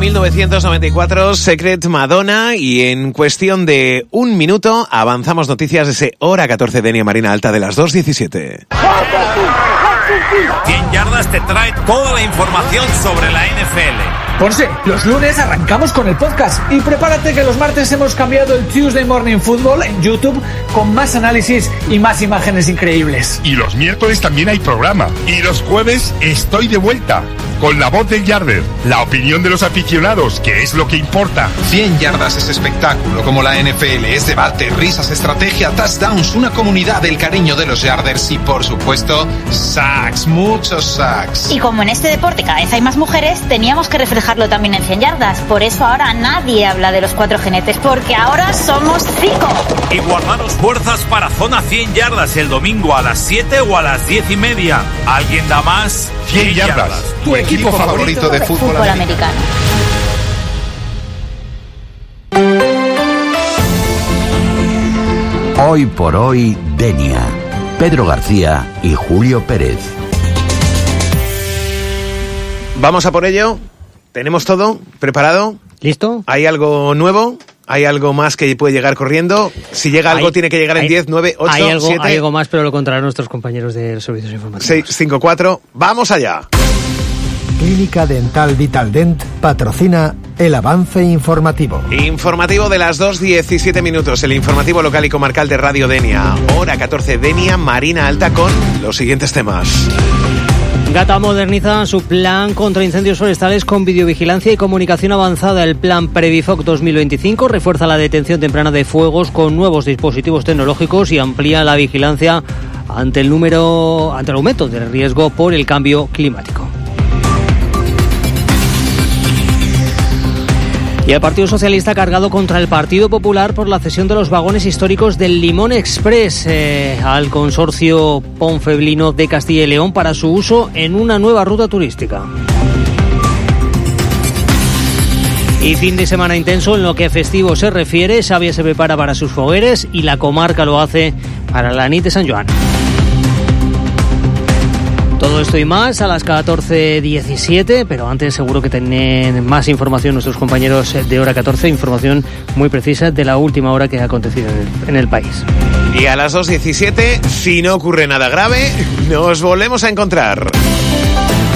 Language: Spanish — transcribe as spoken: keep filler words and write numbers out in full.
mil novecientos noventa y cuatro, Secret Madonna, y en cuestión de un minuto avanzamos noticias de ese hora catorce de Denia Marina Alta de las dos diecisiete. cien yardas te trae toda la información sobre la N F L. Ponce, los lunes arrancamos con el podcast y prepárate que los martes hemos cambiado el Tuesday Morning Football en YouTube con más análisis y más imágenes increíbles. Y los miércoles también hay programa. Y los jueves estoy de vuelta con la voz del Yarder, la opinión de los aficionados, que es lo que importa. cien yardas es espectáculo, como la N F L, es debate, risas, estrategia, touchdowns, una comunidad, el cariño de los Yarders y, por supuesto, sacks, muchos sacks. Y como en este deporte cada vez hay más mujeres, teníamos que reflejarlo también en cien yardas. Por eso ahora nadie habla de los cuatro jinetes, porque ahora somos cinco. Y guardaros fuerzas para Zona cien yardas el domingo a las siete o a las diez y media. ¿Alguien da más? cien yardas. Tu equipo favorito de fútbol, fútbol americano. Hoy por hoy, Denia. Pedro García y Julio Pérez. Vamos a por ello. ¿Tenemos todo preparado? ¿Listo? ¿Hay algo nuevo? ¿Hay algo más que puede llegar corriendo? Si llega algo, hay, tiene que llegar en hay, diez, nueve, ocho, hay algo, siete... Hay algo más, pero lo contarán nuestros compañeros de los servicios informativos. seis, cinco, cuatro... ¡Vamos allá! Clínica Dental Vitaldent patrocina el avance informativo. Informativo de las dos diecisiete minutos. El informativo local y comarcal de Radio Denia. Hora catorce, Denia Marina Alta, con los siguientes temas. Gata moderniza su plan contra incendios forestales con videovigilancia y comunicación avanzada. El plan Previfoc dos mil veinticinco refuerza la detención temprana de fuegos con nuevos dispositivos tecnológicos y amplía la vigilancia ante el número, ante el aumento del riesgo por el cambio climático. Y el Partido Socialista ha cargado contra el Partido Popular por la cesión de los vagones históricos del Limón Express eh, al consorcio Ponfeblino de Castilla y León para su uso en una nueva ruta turística. Y fin de semana intenso en lo que a festivo se refiere. Xàbia se prepara para sus fogueres y la comarca lo hace para la nit de San Joan. Todo esto y más a las catorce diecisiete, pero antes seguro que tienen más información nuestros compañeros de Hora catorce, información muy precisa de la última hora que ha acontecido en el, en el país. Y a las dos diecisiete, si no ocurre nada grave, nos volvemos a encontrar.